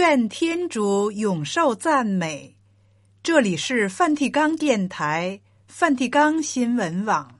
愿天主永受赞美。这里是梵蒂冈电台、梵蒂冈新闻网。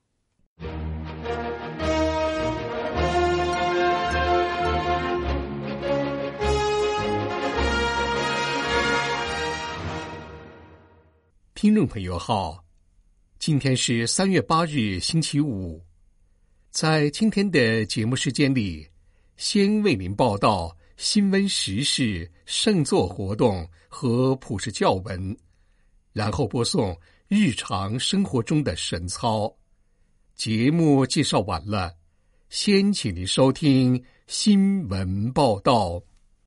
听众朋友好，今天是3月8日星期五。在今天的节目时间里，先为您报道新闻时事、圣座活动和普世教文，然后播送日常生活中的神操。节目介绍完了，先请您收听新闻报道。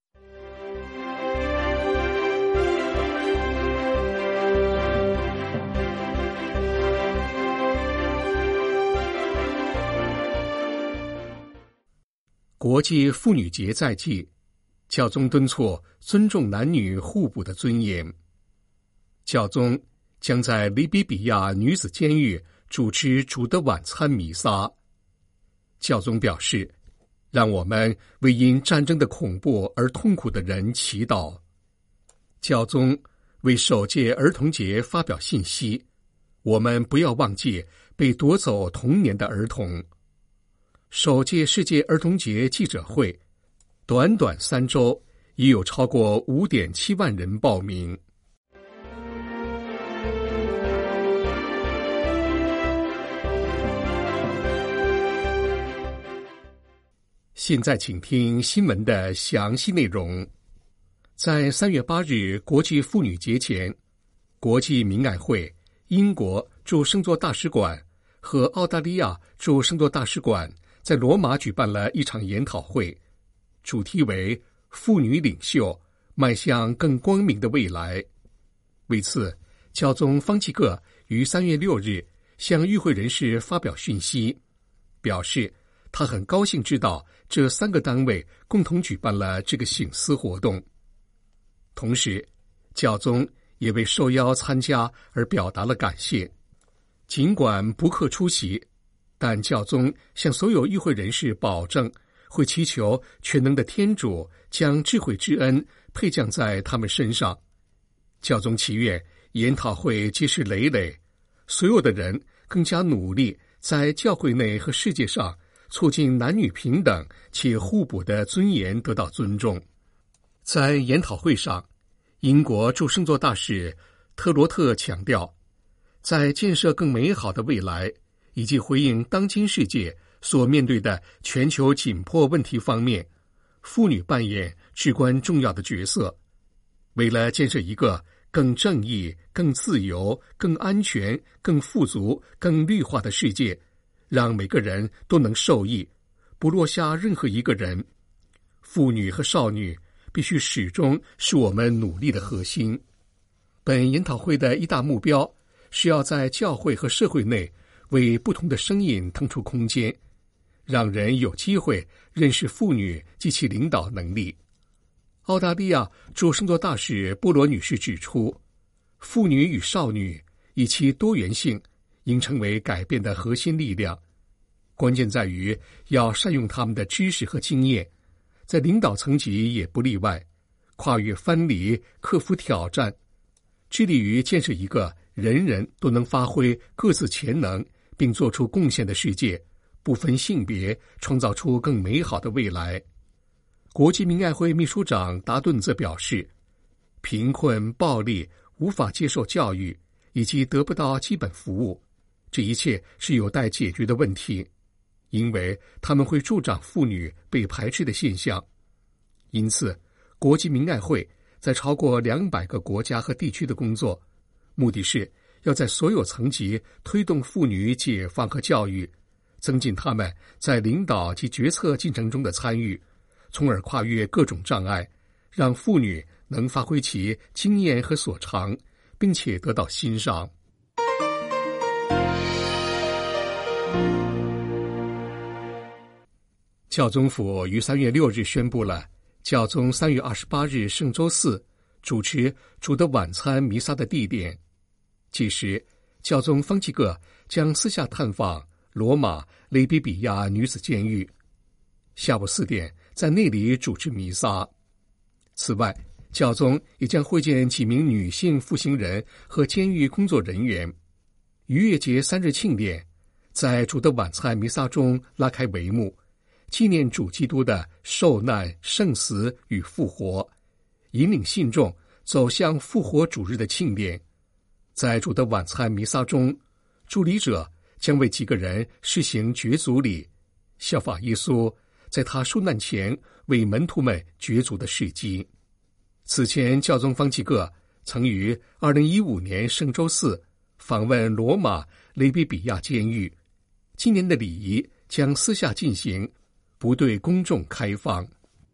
国际妇女节在即，教宗敦促尊重男女互补的尊严。教宗将在利比比亚女子监狱主持主的晚餐弥撒。教宗表示，让我们为因战争的恐怖而痛苦的人祈祷。教宗为首届儿童节发表信息，我们不要忘记被夺走童年的儿童。首届世界儿童节记者会，短短3周，已有超过5.7万人报名。现在请听新闻的详细内容。在3月8日国际妇女节前，国际明爱会、英国驻圣座大使馆和澳大利亚驻圣座大使馆在罗马举办了一场研讨会，主题为妇女领袖迈向更光明的未来。为此，教宗方济各于3月6日向与会人士发表讯息，表示他很高兴知道这3个单位共同举办了这个省思活动。同时，教宗也为受邀参加而表达了感谢。尽管不克出席，但教宗向所有与会人士保证，会祈求全能的天主将智慧之恩配降在他们身上。教宗祈愿研讨会结实累累，所有的人更加努力，在教会内和世界上促进男女平等且互补的尊严得到尊重。在研讨会上，英国驻圣座大使特罗特强调，在建设更美好的未来以及回应当今世界所面对的全球紧迫问题方面，妇女扮演至关重要的角色。为了建设一个更正义、更自由、更安全、更富足、更绿化的世界，让每个人都能受益，不落下任何一个人，妇女和少女必须始终是我们努力的核心。本研讨会的一大目标是要在教会和社会内为不同的声音腾出空间，让人有机会认识妇女及其领导能力。澳大利亚驻圣座大使波罗女士指出，妇女与少女以其多元性应成为改变的核心力量，关键在于要善用他们的知识和经验，在领导层级也不例外，跨越藩篱，克服挑战，致力于建设一个人人都能发挥各自潜能并做出贡献的世界，不分性别，创造出更美好的未来。国际明爱会秘书长达顿则表示，贫困、暴力、无法接受教育以及得不到基本服务，这一切是有待解决的问题，因为他们会助长妇女被排斥的现象。因此，国际明爱会在超过200个国家和地区的工作，目的是要在所有层级推动妇女解放和教育，增进他们在领导及决策进程中的参与，从而跨越各种障碍，让妇女能发挥其经验和所长，并且得到欣赏。教宗府于3月6日宣布了教宗3月28日圣周四主持主的晚餐弥撒的地点。届时，教宗方济各将私下探访罗马雷比比亚女子监狱，下午4点在那里主持弥撒。 此外，教宗也将会见几名女性服刑人和监狱工作人员。逾越节3日庆典在主的晚餐弥撒中拉开帷幕，纪念主基督的受难、圣死与复活，引领信众走向复活主日的庆典。在主的晚餐弥撒中，助理者将为几个人施行绝足礼，效法耶稣在他受难前为门徒们绝足的事迹。此前，教宗方济各曾于2015年圣周四访问罗马雷比比亚监狱。今年的礼仪将私下进行，不对公众开放。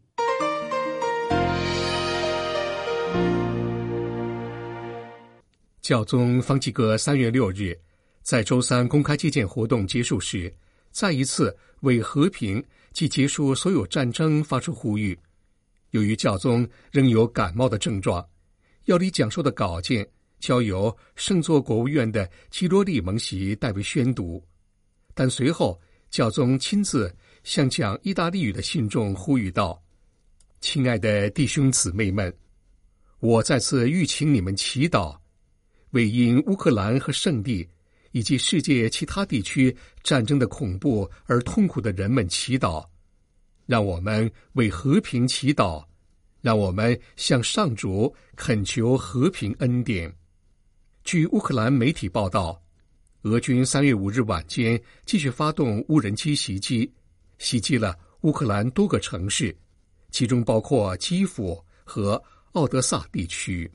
教宗方济各3月6日在周三公开接见活动结束时，再一次为和平及结束所有战争发出呼吁。由于教宗仍有感冒的症状，要理讲授的稿件交由圣座国务院的基罗利蒙席代为宣读，但随后教宗亲自向讲意大利语的信众呼吁道：亲爱的弟兄姊妹们，我再次吁请你们祈祷，为因乌克兰和圣地以及世界其他地区战争的恐怖而痛苦的人们祈祷。让我们为和平祈祷，让我们向上主恳求和平恩典。据乌克兰媒体报道，俄军3月5日晚间继续发动无人机袭击，袭击了乌克兰多个城市，其中包括基辅和奥德萨地区。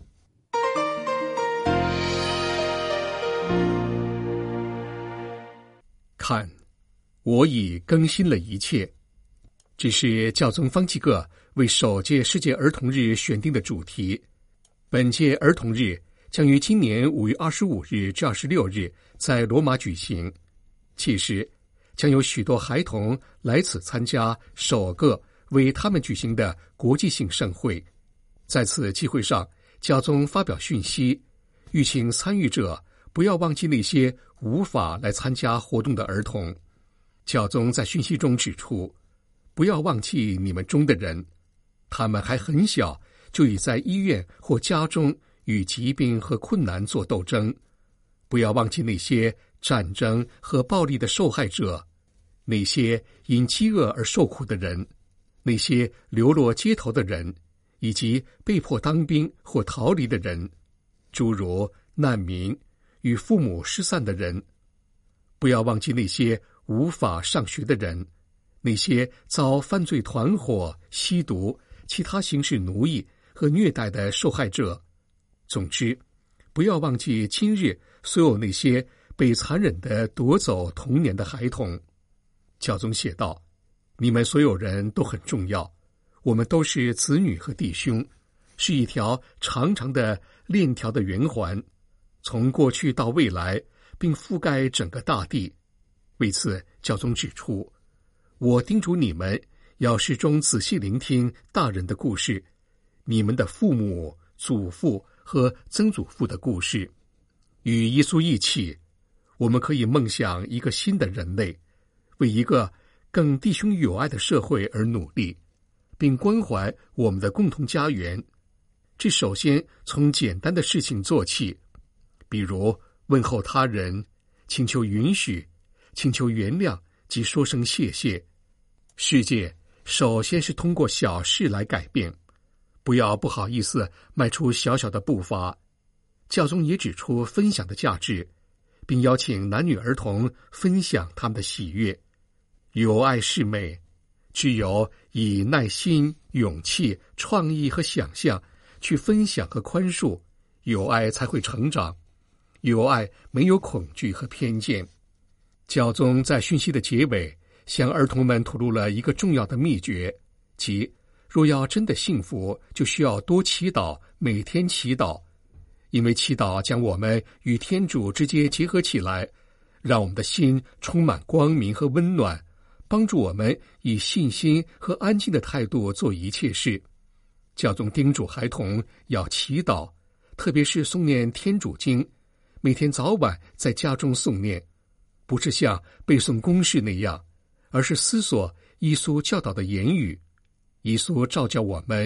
看，我已更新了一切。这是教宗方济各为首届世界儿童日选定的主题。本届儿童日将于今年5月25日至26日在罗马举行，届时将有许多孩童来此参加首个为他们举行的国际性盛会。在此机会上，教宗发表讯息，吁请参与者不要忘记那些无法来参加活动的儿童。教宗在讯息中指出，不要忘记你们中的人，他们还很小，就已在医院或家中与疾病和困难做斗争。不要忘记那些战争和暴力的受害者，那些因饥饿而受苦的人，那些流落街头的人，以及被迫当兵或逃离的人，诸如难民与父母失散的人。不要忘记那些无法上学的人，那些遭犯罪团伙、吸毒、其他形式奴役和虐待的受害者。总之，不要忘记今日所有那些被残忍地夺走童年的孩童。教宗写道：你们所有人都很重要，我们都是子女和弟兄，是一条长长的链条的圆环，从过去到未来，并覆盖整个大地。为此，教宗指出，我叮嘱你们要始终仔细聆听大人的故事，你们的父母、祖父和曾祖父的故事。与耶稣一起，我们可以梦想一个新的人类，为一个更弟兄友爱的社会而努力，并关怀我们的共同家园。这首先从简单的事情做起，比如问候他人，请求允许，请求原谅及说声谢谢。世界首先是通过小事来改变，不要不好意思迈出小小的步伐。教宗也指出分享的价值，并邀请男女儿童分享他们的喜悦。友爱是美，只有以耐心、勇气、创意和想象去分享和宽恕，友爱才会成长。友爱没有恐惧和偏见。教宗在讯息的结尾向儿童们吐露了一个重要的秘诀，即若要真的幸福，就需要多祈祷，每天祈祷，因为祈祷将我们与天主直接结合起来，让我们的心充满光明和温暖，帮助我们以信心和安静的态度做一切事。教宗叮嘱孩童要祈祷，特别是诵念天主经，每天早晚在家中诵念，不是像背诵公式那样，而是思索耶稣教导的言语。耶稣召叫我们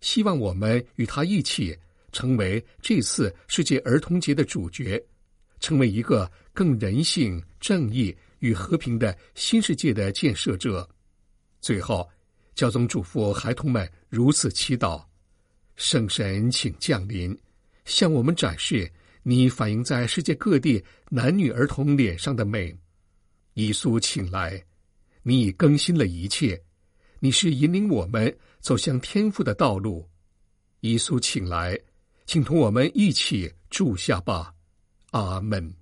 希望我们与他一起成为这次世界儿童节的主角，成为一个更人性、正义与和平的新世界的建设者。最后，教宗嘱咐孩童们如此祈祷：圣神请降临，向我们展示你反映在世界各地男女儿童脸上的美。耶稣请来，你已更新了一切，你是引领我们走向天父的道路。耶稣请来，请同我们一起住下吧。阿们。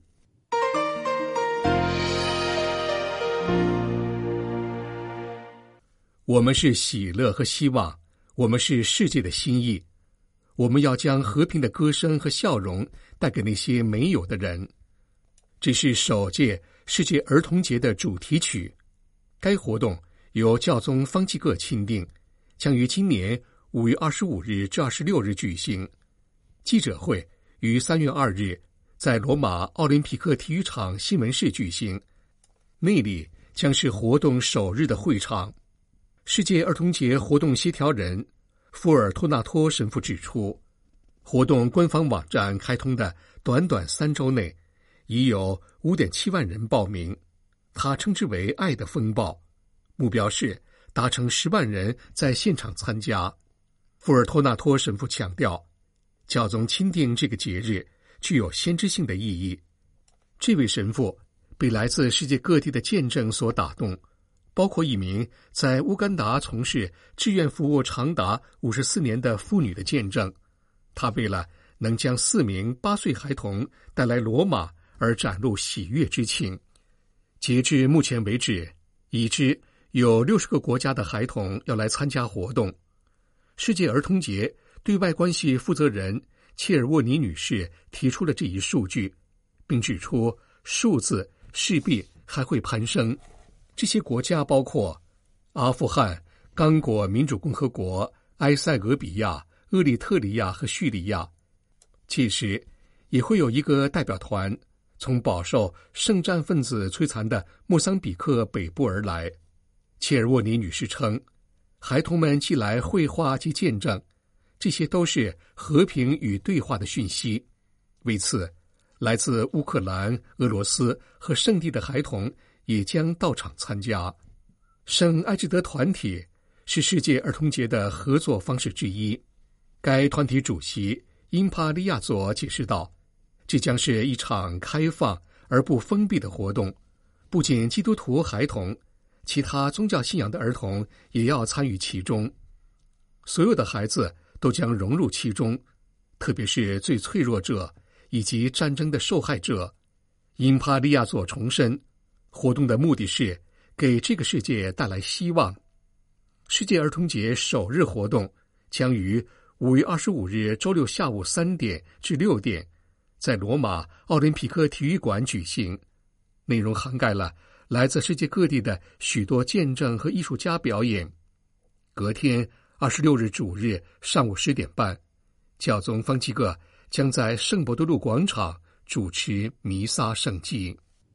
我们是喜乐和希望，我们是世界的心意。我们要将和平的歌声和笑容带给那些没有的人。这是首届世界儿童节的主题曲。该活动由教宗方济各钦定，将于今年5月25日至26日举行。记者会于3月2日在罗马奥林匹克体育场新闻室举行，那里将是活动首日的会场。世界儿童节活动协调人福尔托纳托神父指出，活动官方网站开通的短短3周内，已有5.7万人报名。他称之为爱的风暴，目标是达成10万人在现场参加。福尔托纳托神父强调，教宗钦定这个节日具有先知性的意义。这位神父被来自世界各地的见证所打动，包括一名在乌干达从事志愿服务长达54年的妇女的见证。她为了能将4名8岁孩童带来罗马而展露喜悦之情。截至目前为止，已知有60个国家的孩童要来参加活动。世界儿童节对外关系负责人切尔沃尼女士提出了这一数据，并指出数字势必还会攀升。这些国家包括阿富汗、刚果民主共和国、埃塞俄比亚、厄立特里亚和叙利亚。届时也会有一个代表团从饱受圣战分子摧残的莫桑比克北部而来。切尔沃尼女士称，孩童们寄来绘画及见证，这些都是和平与对话的讯息。为此，来自乌克兰、俄罗斯和圣地的孩童也将到场参加。圣艾智德团体是世界儿童节的合作方式之一。该团体主席因帕利亚佐解释道，这将是一场开放而不封闭的活动，不仅基督徒孩童，其他宗教信仰的儿童也要参与其中。所有的孩子都将融入其中，特别是最脆弱者以及战争的受害者。因帕利亚佐重申，活动的目的是给这个世界带来希望。世界儿童节首日活动将于5月25日周六下午3点至6点在罗马奥林匹克体育馆举行，内容涵盖了来自世界各地的许多见证和艺术家表演。隔天26日主日上午10点半，教宗方济各将在圣伯多禄广场主持弥撒圣祭。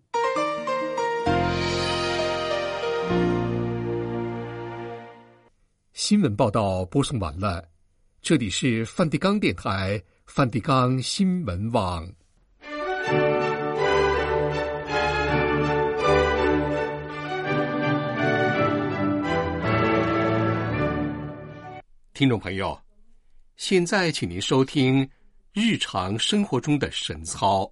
新闻报道播送完了，这里是梵蒂冈电台梵蒂冈新闻网。听众朋友，现在请您收听日常生活中的神操。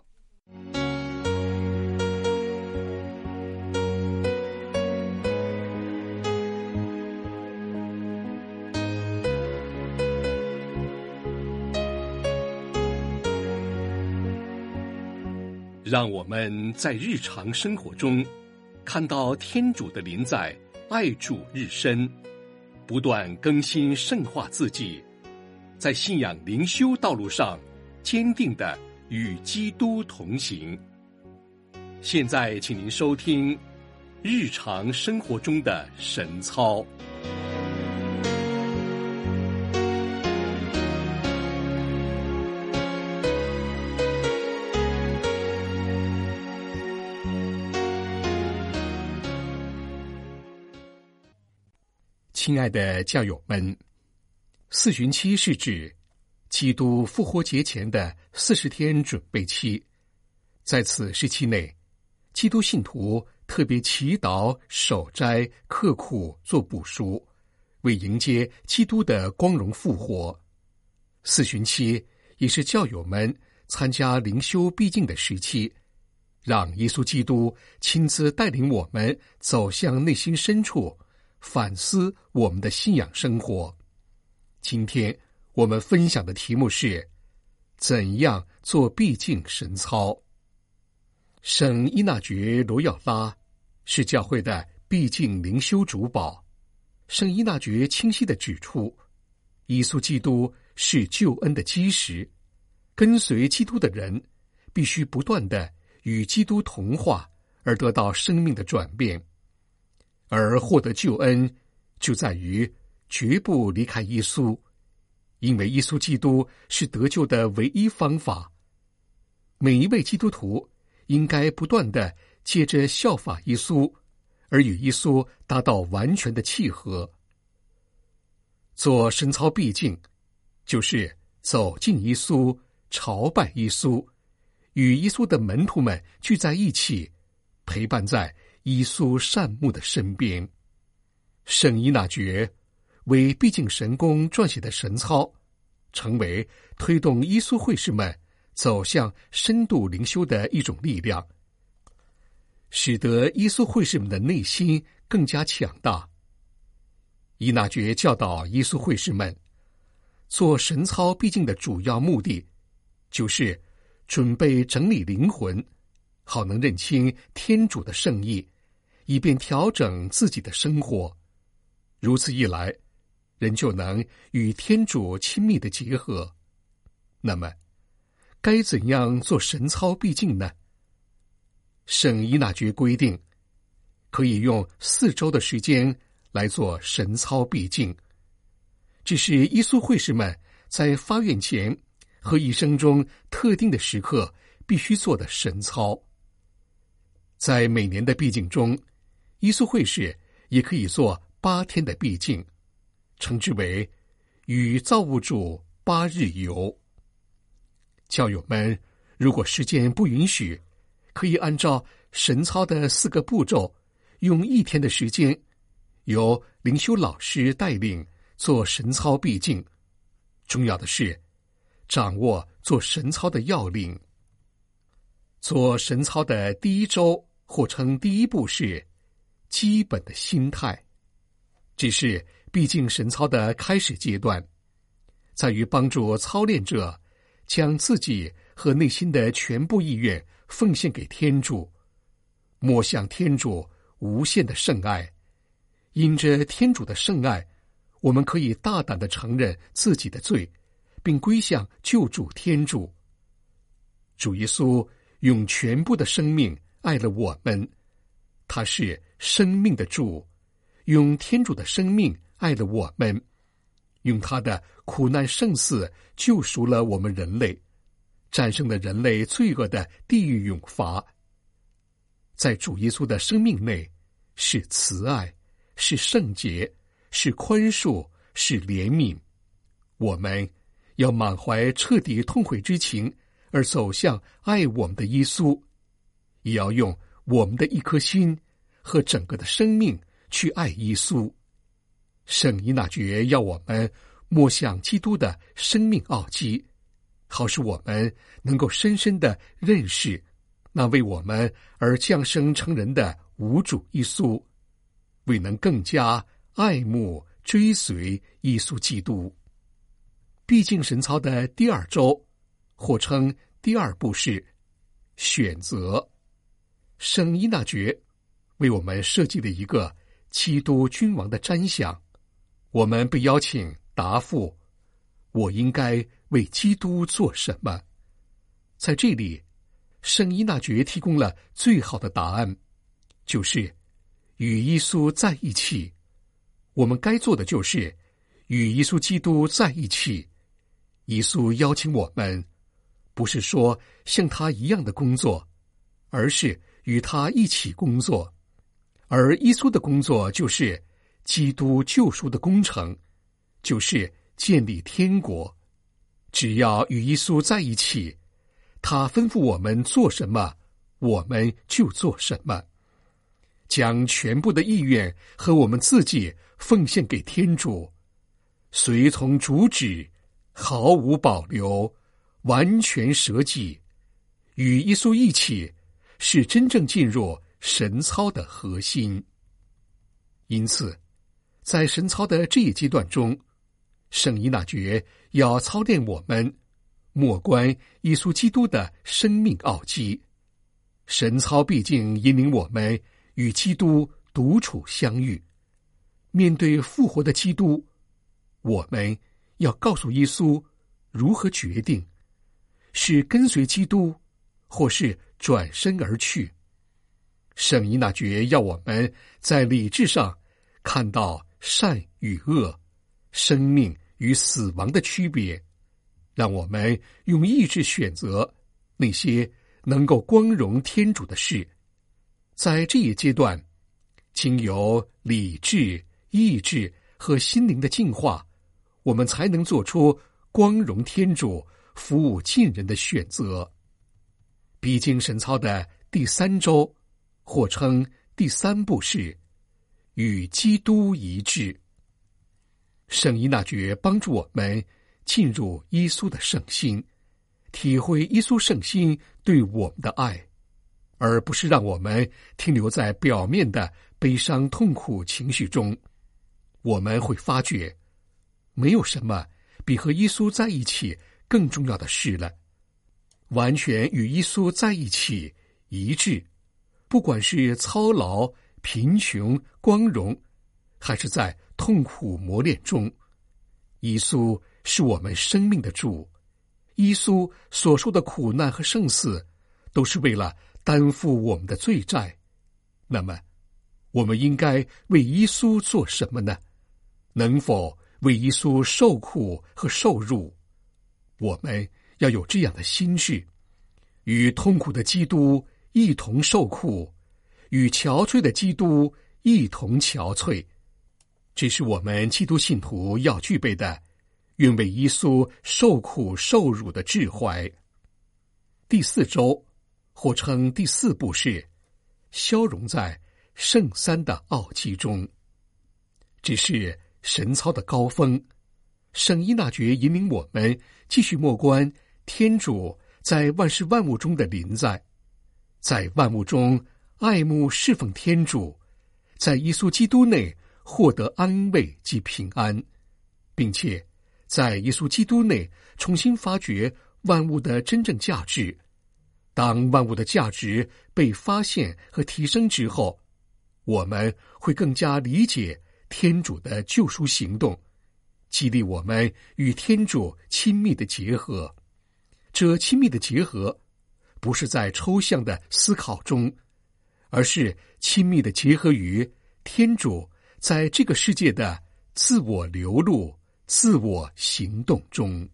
让我们在日常生活中看到天主的临在，爱主日深，不断更新圣化自己，在信仰灵修道路上坚定地与基督同行。现在请您收听日常生活中的神操。亲爱的教友们， 四旬期是指基督复活节前的40天准备期，在此时期内，基督信徒特别祈祷、守斋、刻苦做补赎，为迎接基督的光荣复活。四旬期也是教友们参加灵修必经的时期，让耶稣基督亲自带领我们走向内心深处，反思我们的信仰生活。今天我们分享的题目是怎样做必经神操。圣依纳爵罗耀拉是教会的必经灵修主保。圣依纳爵清晰地指出，耶稣基督是救恩的基石，跟随基督的人必须不断地与基督同化，而得到生命的转变。而获得救恩就在于绝不离开耶稣，因为耶稣基督是得救的唯一方法。每一位基督徒应该不断地借着效法耶稣，而与耶稣达到完全的契合。做神操必经，就是走进耶稣，朝拜耶稣，与耶稣的门徒们聚在一起，陪伴在耶稣善牧的身边。圣依纳爵为必经神功撰写的神操，成为推动耶稣会士们走向深度灵修的一种力量，使得耶稣会士们的内心更加强大。依纳爵教导耶稣会士们，做神操必经的主要目的，就是准备整理灵魂，好能认清天主的圣意，以便调整自己的生活。如此一来，人就能与天主亲密的结合。那么，该怎样做神操必经呢？圣依纳爵规定，可以用4周的时间来做神操必经。这是耶稣会士们在发愿前和一生中特定的时刻必须做的神操。在每年的必经中，耶稣会士也可以做8天的必经，称之为与造物主8日游。教友们如果时间不允许，可以按照神操的4个步骤，用1天的时间，由灵修老师带领做神操必经。重要的是掌握做神操的要领。做神操的第1周，或称第1步，是基本的心态。这是必经神操的开始阶段，在于帮助操练者将自己和内心的全部意愿奉献给天主，默想天主无限的圣爱。因着天主的圣爱，我们可以大胆地承认自己的罪，并归向救主天主。主耶稣用全部的生命爱了我们，他是生命的主，用天主的生命爱了我们，用他的苦难圣死救赎了我们人类，战胜了人类罪恶的地狱永罚。在主耶稣的生命内，是慈爱，是圣洁，是宽恕，是怜悯。我们要满怀彻底痛悔之情，而走向爱我们的耶稣，也要用我们的一颗心和整个的生命去爱耶稣。圣依纳爵要我们默想基督的生命奥迹，好使我们能够深深地认识那为我们而降生成人的无主耶稣，为能更加爱慕追随耶稣基督。必经神操的第2周，或称第2步，是选择。圣依纳爵为我们设计了一个基督君王的瞻想，我们被邀请答复我应该为基督做什么。在这里，圣依纳爵提供了最好的答案，就是与耶稣在一起。我们该做的就是与耶稣基督在一起。耶稣邀请我们，不是说像他一样的工作，而是与他一起工作。而耶稣的工作就是基督救赎的工程，就是建立天国。只要与耶稣在一起，他吩咐我们做什么，我们就做什么，将全部的意愿和我们自己奉献给天主，随从主旨，毫无保留，完全舍己，与耶稣一起，是真正进入神操的核心。因此，在神操的这一阶段中，圣依纳爵要操练我们默观耶稣基督的生命奥迹。神操毕竟引领我们与基督独处相遇。面对复活的基督，我们要告诉耶稣如何决定，是跟随基督，或是转身而去。圣依纳爵要我们在理智上看到善与恶、生命与死亡的区别，让我们用意志选择那些能够光荣天主的事。在这一阶段，经由理智、意志和心灵的净化，我们才能做出光荣天主、服务近人的选择。毕竟神操的第3周，或称第3步，是与基督一致。圣依纳爵帮助我们进入耶稣的圣心，体会耶稣圣心对我们的爱，而不是让我们停留在表面的悲伤痛苦情绪中。我们会发觉，没有什么比和耶稣在一起更重要的事了。完全与耶稣在一起一致，不管是操劳、贫穷、光荣，还是在痛苦磨练中，耶稣是我们生命的主。耶稣所受的苦难和圣死，都是为了担负我们的罪债。那么，我们应该为耶稣做什么呢？能否为耶稣受苦和受辱？我们要有这样的心志，与痛苦的基督一同受苦，与憔悴的基督一同憔悴。这是我们基督信徒要具备的，愿为耶稣受苦受辱的志怀。第4周，或称第4步，是消融在圣三的奥迹中。这是神操的高峰。圣依纳爵引领我们继续默观天主在万事万物中的临在，在万物中爱慕侍奉天主，在耶稣基督内获得安慰及平安，并且在耶稣基督内重新发掘万物的真正价值。当万物的价值被发现和提升之后，我们会更加理解天主的救赎行动，激励我们与天主亲密的结合。这亲密的结合不是在抽象的思考中，而是亲密的结合于天主在这个世界的自我流露、自我行动中。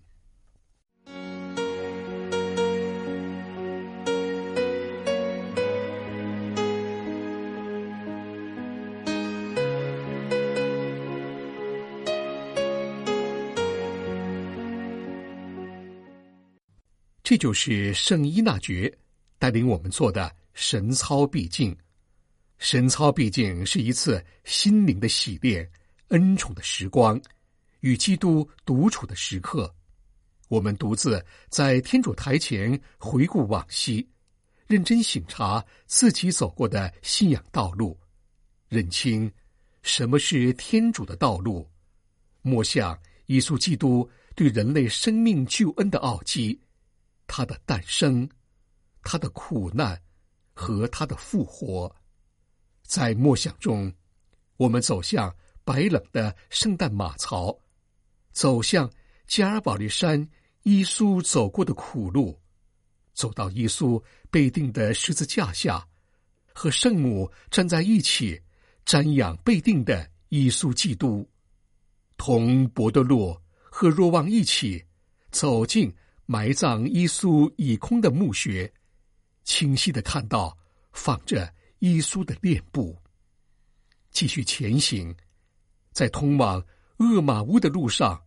这就是圣依纳爵带领我们做的神操毕竟。神操毕竟是一次心灵的洗炼、恩宠的时光，与基督独处的时刻。我们独自在天主台前回顾往昔，认真省察自己走过的信仰道路，认清什么是天主的道路，默想耶稣基督对人类生命救恩的奥迹，他的诞生，他的苦难和他的复活。在默想中，我们走向白冷的圣诞马槽，走向加尔堡利山耶稣走过的苦路，走到耶稣被钉的十字架下，和圣母站在一起瞻仰被钉的耶稣基督，同伯多禄和若望一起走进埋葬耶稣已空的墓穴，清晰地看到放着耶稣的脸部。继续前行，在通往厄玛乌的路上，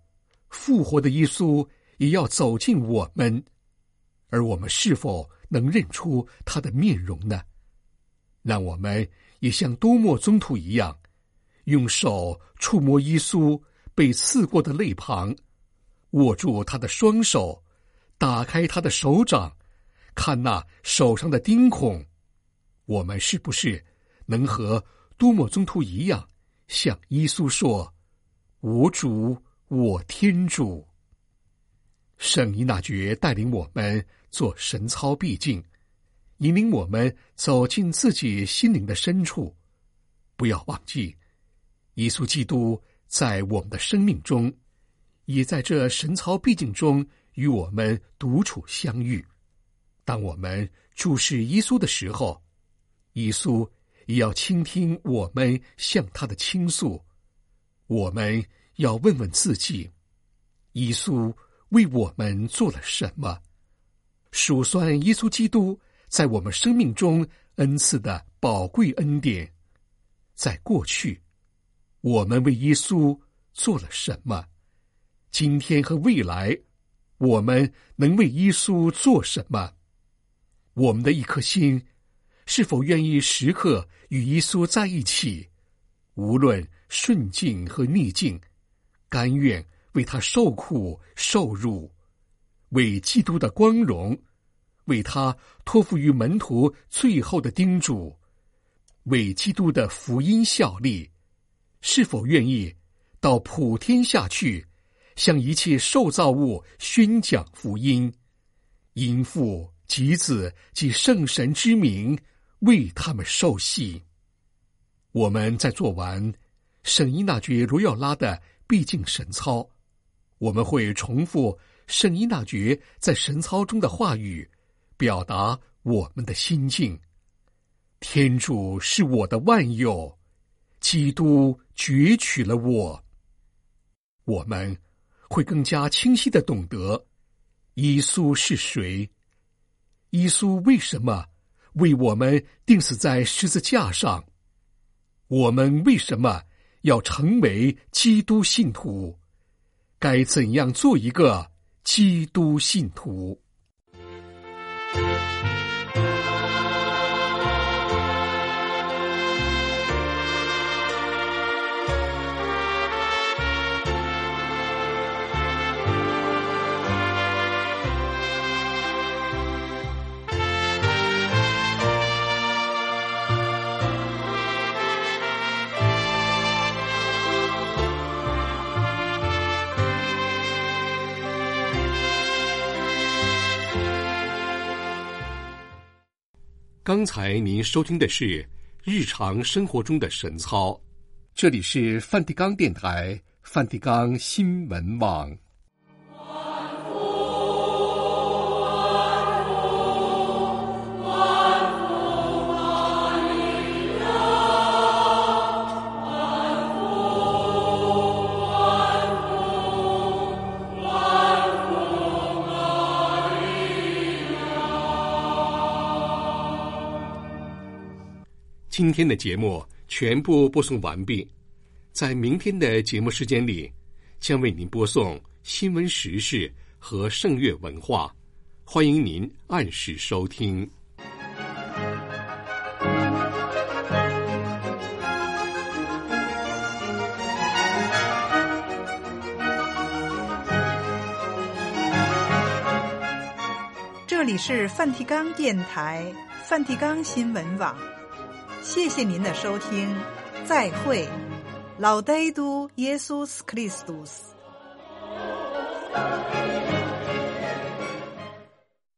复活的耶稣也要走进我们，而我们是否能认出他的面容呢？让我们也像多默宗徒一样，用手触摸耶稣被刺过的肋旁，握住他的双手，打开他的手掌，看那手上的钉孔。我们是不是能和多默宗徒一样，向耶稣说：我主，我天主？圣依纳爵带领我们做神操必经，引领我们走进自己心灵的深处。不要忘记，耶稣基督在我们的生命中，也在这神操必经中与我们独处相遇。当我们注视耶稣的时候，耶稣也要倾听我们向他的倾诉。我们要问问自己，耶稣为我们做了什么？数算耶稣基督在我们生命中恩赐的宝贵恩典。在过去，我们为耶稣做了什么？今天和未来，我们能为耶稣做什么？我们的一颗心是否愿意时刻与耶稣在一起，无论顺境和逆境，甘愿为他受苦受辱，为基督的光荣，为他托付于门徒最后的叮嘱，为基督的福音效力？是否愿意到普天下去，向一切受造物宣讲福音，因父及子及圣神之名为他们受洗？我们在做完圣依纳爵罗耀拉的必经神操，我们会重复圣依纳爵在神操中的话语，表达我们的心境。天主是我的万有，基督攫取了我。我们会更加清晰地懂得耶稣是谁，耶稣为什么为我们钉死在十字架上，我们为什么要成为基督信徒，该怎样做一个基督信徒。刚才您收听的是日常生活中的神操，这里是梵蒂冈电台梵蒂冈新闻网。今天的节目全部播送完毕，在明天的节目时间里，将为您播送新闻时事和圣乐文化，欢迎您按时收听。 这里是梵蒂冈电台梵蒂冈新闻网，谢谢您的收听，再会。Laudetur Jesus Christus。